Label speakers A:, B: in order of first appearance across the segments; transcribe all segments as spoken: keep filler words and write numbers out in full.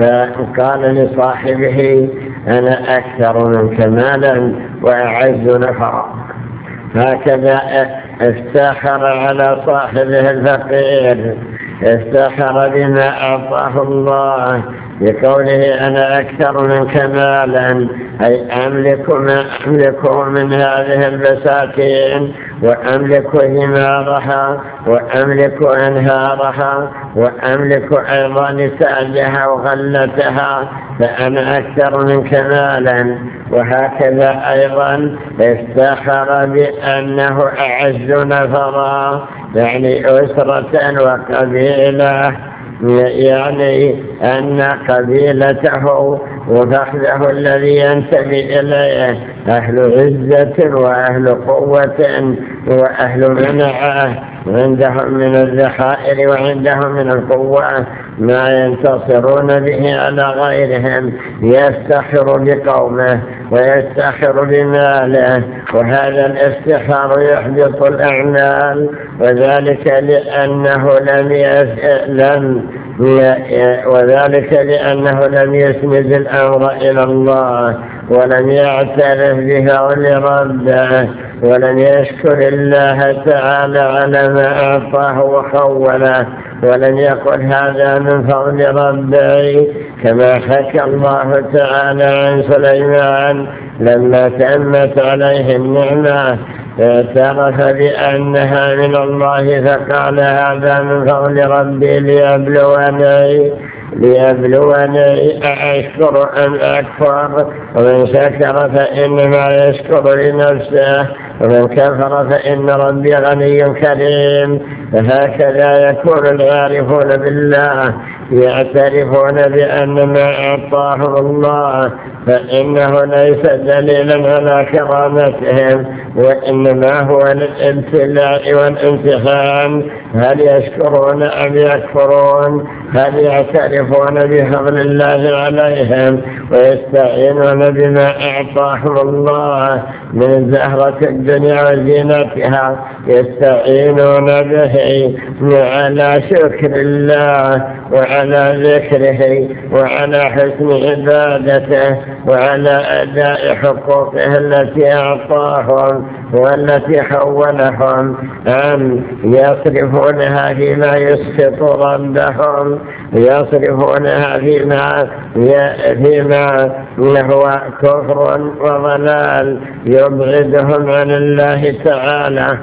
A: فقال لصاحبه أنا أكثر منك مالا وأعز نفرا. هكذا افتخر على صاحبه الفقير، افتخر بما أعطاه الله بقوله أنا أكثر منك مالا، أي أملك ما أملكه من هذه البساتين، وأملك ثمارها، وأملك أنهارها، وأملك أيضا تاجها وغلتها، فأنا أكثر منك مالا. وهكذا أيضا افتخر بأنه أعز نفرا، يعني أسرة وقبيلة، يعني أن قبيلته وفخذه الذي ينتمي إليه أهل عزة وأهل قوة وأهل منعة، عندهم من الذخائر وعندهم من القوة ما ينتصرون به على غيرهم. يفتخر بقومه ويفتخر بماله، وهذا الافتخار يحبط الأعمال، وذلك لأنه لم لم وذلك لأنه لم يسند الأمر إلى الله، ولم يعترف بفضل ربه، ولم يشكر الله تعالى على ما أعطاه وخوله، ولم يقل هذا من فضل ربي، كما حكى الله تعالى عن سليمان لما تمت عليه النعمة اعترف بأنها من الله فقال هذا من فضل ربي ليبلوني ليبلوني أشكر أم أكفر، ومن شكر فإنما يشكر لنفسه، ومن كفر فإن ربي غني كريم. فهكذا يكون العارفون بالله يعترفون بأن ما أعطاه الله فإنه ليس دليلا على كرامتهم، وإنما هو للابتلاء والامتحان، هل يشكرون أم يكفرون، هل يعترفون بفضل الله عليهم ويستعينون بما أعطاهم الله من زهرة الدنيا وزينتها، يستعينون به على شكر الله وعلى ذكره وعلى حسن عبادته وعلى أداء حقوقه التي أعطاهم والتي حولهم، أم يصرفونها فيما يسخط ربهم، يصرفونها فيما فيما هو كفر وضلال يبعدهم عن الله تعالى.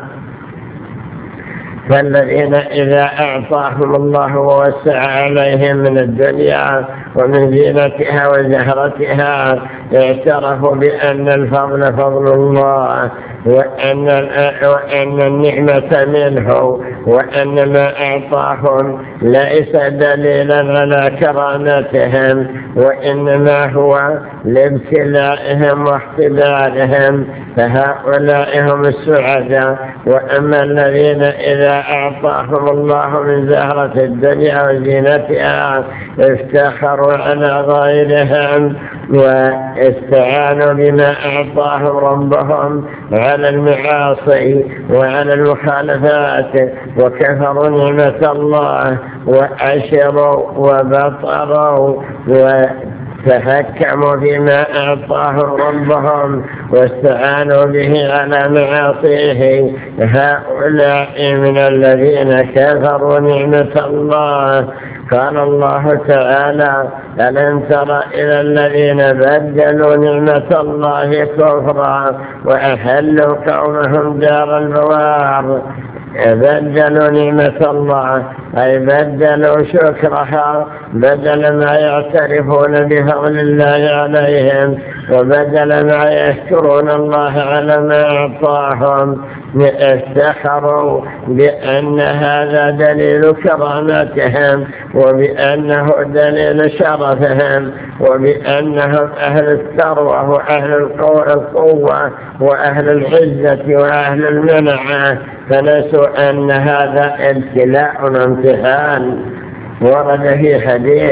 A: فالذين إذا أعطاهم الله ووسع عليهم من الدنيا ومن زينتها وزهرتها اعترفوا بأن الفضل فضل الله، وأن, وأن النعمة منه، وأن ما أعطاهم ليس دليلا على كرامتهم، وإنما هو لابتلائهم واختبارهم، فهؤلاء هم السعداء. وأما الذين إذا أعطاهم الله من زهرة الدنيا وزينتها افتخروا على غيرهم واستعانوا بما أعطاهم ربهم على المعاصي وعلى المخالفات، وكفروا نعمة الله وأشروا وبطروا وتحكموا فيما أعطاهم ربهم واستعانوا به على معاصيه. هؤلاء من الذين كفروا نعمة الله. قال الله تعالى ألم تر إلى الذين بدلوا نعمة الله كفرا وأحلوا قومهم دار البوار. بدلوا نعمة الله أي بدلوا شكرها، بدل ما يعترفون بفضل الله عليهم، وبدل ما يشكرون الله على ما أعطاهم افتخروا بأن هذا دليل كرامتهم، وبأنه دليل شرفهم، وبأنهم أهل الثروة وأهل القوة وأهل العزة وأهل المنعة، فنسوا أن هذا ابتلاء وامتحان. ورد في حديث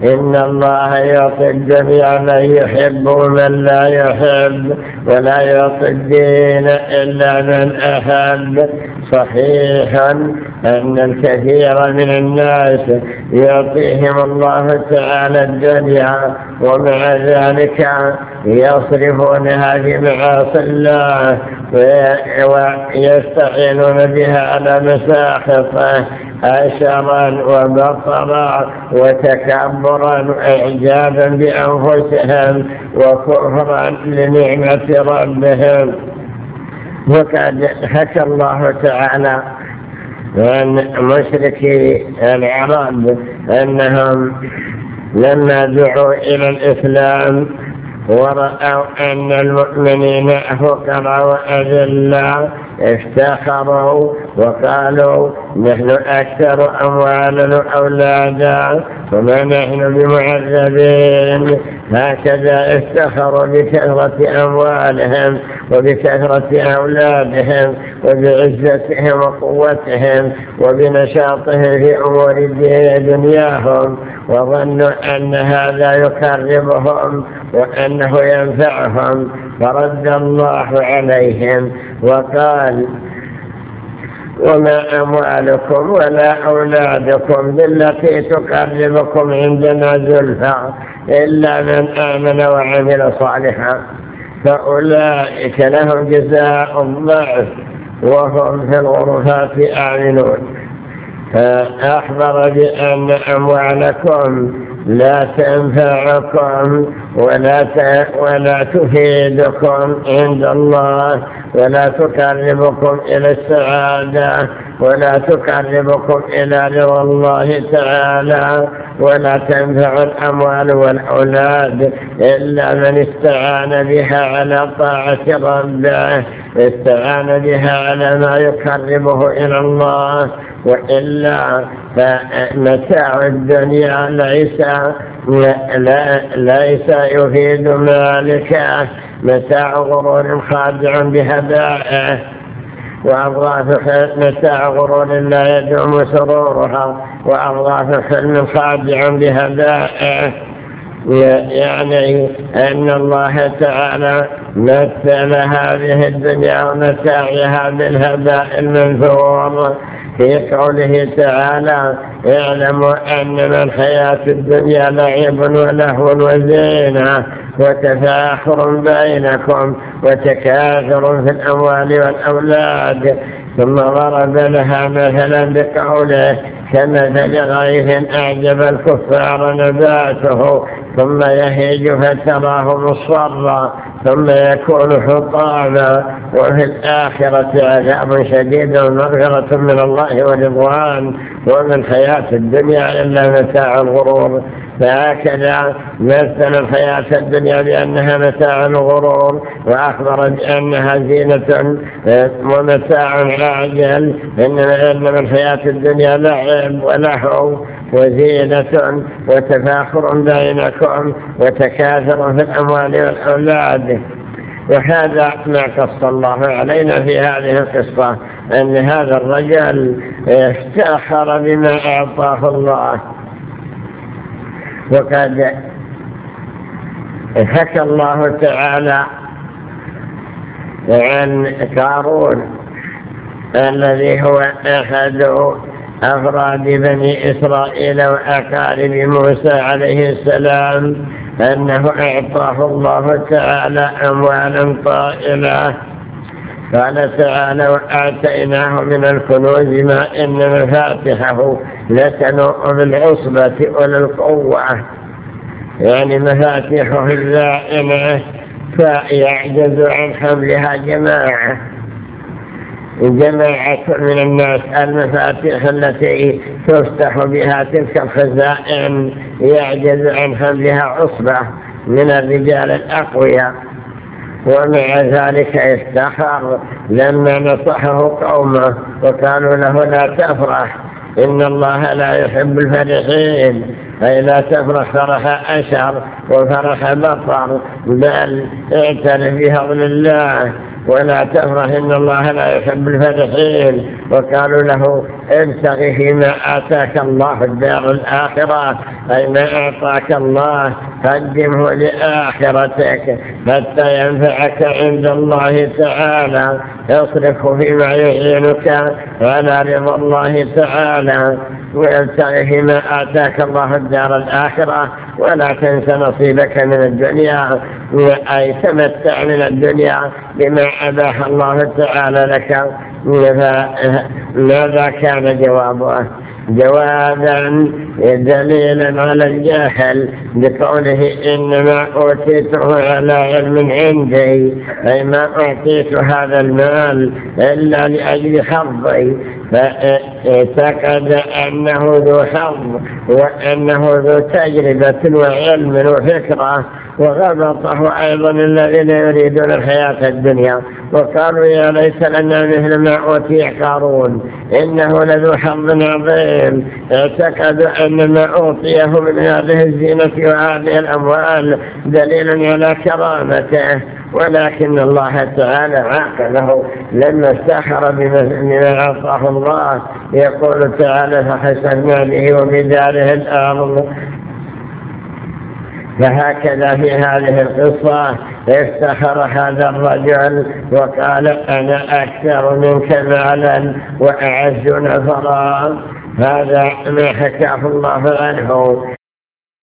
A: إن الله يعطي الدنيا من يحب ومن لا يحب، ولا يعطي الدين إلا من أحب. صحيح أن الكثير من الناس يعطيهم الله تعالى الدنيا ومع ذلك يصرفونها في معاصي الله ويستعينون بها على مساخطه أشرا وبطرا وتكبرا وإعجابا بأنفسهم وكفرا لنعمة ربهم. وقد حكى الله تعالى عن مشركي العرب أنهم لما دعوا إلى الإسلام ورأوا أن المؤمنين فقراء وأذلاء افتخروا وقالوا نحن أكثر أموالا وأولادا وما نحن بمعذبين. هكذا افتخروا بكثرة أموالهم وبكثرة أولادهم وبعزتهم وقوتهم وبنشاطهم في أمور دنياهم، وظنوا أن هذا يقربهم وأنه ينفعهم. فرد الله عليهم وقال وما أموالكم ولا أولادكم بالتي تقربكم عندنا زلفى إلا من آمن وعمل صالحا فأولئك لهم جزاء الضعف وهم في الغرفات آمنون. فأخبر بأن أموالكم لا تنفعكم ولا ولا تفيدكم عند الله ولا تقربكم إلى السعادة ولا تقربكم إلى رضا الله تعالى، ولا تنفع الأموال والأولاد إلا من استعان بها على طاعة ربه، استعان بها على ما يقربه إلى الله، وإلا فمتاع الدنيا ليس ليس يفيد مالكه، متاع غرور خادع بهدائه، وأضغاث متاع غرور لا يدوم سرورها، وأضغاث حلم خادع بهدائه. يعني أن الله تعالى مثل هذه الدنيا ومتاعها بالهداء المنثور في قوله تعالى اعلموا أنما الحياة الدنيا لعب ولهو وزينة وتفاخر بينكم وتكاثر في الأموال والأولاد. ثم ضرب لها مثلا بقوله كمثل غيث أعجب الكفار نباته ثم يهيج فتراه مصفرا ثم يكون حطاما وفي الآخرة عذاب شديد ومغفرة من الله ورضوان وما الحياة الدنيا إلا متاع الغرور. فهكذا مثل الحياة الدنيا بأنها متاع الغرور وأخبر بأنها زينة ومتاع عاجل، إنما الحياة الدنيا لعب ولهو وزينة وتفاخر بينكم وتكاثر في الأموال والأولاد. وهذا ما قص الله علينا في هذه القصة، أن هذا الرجل افتخر بما أعطاه الله. وقد حكى الله تعالى عن قارون الذي هو أحد أفراد بني إسرائيل وأقارب موسى عليه السلام أنه أعطاه الله تعالى أموالا طائلة. قال تعالى وآتيناه من الكنوز ما إن مفاتحه لتنوء بالعصبة أولي القوة، يعني مفاتيحه الزائمة فيعجز عن حملها جماعة جماعة من الناس. المفاتيح التي تفتح بها تلك الخزائن يعجز عن حملها عصبة من الرجال الأقوياء. ومع ذلك افتخر لما نصحه قومه وقالوا له لا تفرح إن الله لا يحب الفرحين، أي لا تفرح فرح أشر وفرح بطر، بل اعترف بفضل الله ولا تفرح إن الله لا يحب الفرحين. وقالوا له ابتغ فيما آتاك الله الدار الآخرة، أي ما أعطاك الله قدمه لآخرتك حتى ينفعك عند الله تعالى، اصرفه فيما يعينك على رضا الله تعالى. وابتغ فيما آتاك الله الدار الآخرة ولا تنس نصيبك من الدنيا، أي تمتع من الدنيا بما أباح الله تعالى لك. ماذا كان جوابه؟ جوابا دليلا على الجاهل بقوله إنما أوتيته على علم عندي، أي ما أعطيت هذا المال إلا لأجل حظي، فاعتقد أنه ذو حظ وأنه ذو تجربة وعلم وفكرة، وغبطه أيضا الذين يريدون الحياة الدنيا وقالوا يا ليس لنا مثل ما أوتي قارون إنه لذو حظ عظيم. اعتقدوا أن ما أوتيه من هذه الزينة وهذه الأموال دليل على كرامته، ولكن الله تعالى عاقبه لما استحر بما أعطاه الله. يقول تعالى فحسبنا به وبداره الأرض. فهكذا في هذه القصة افتخر هذا الرجل وقال أنا أكثر منك مالا وأعز نفرا. هذا ما حكاه الله عنه.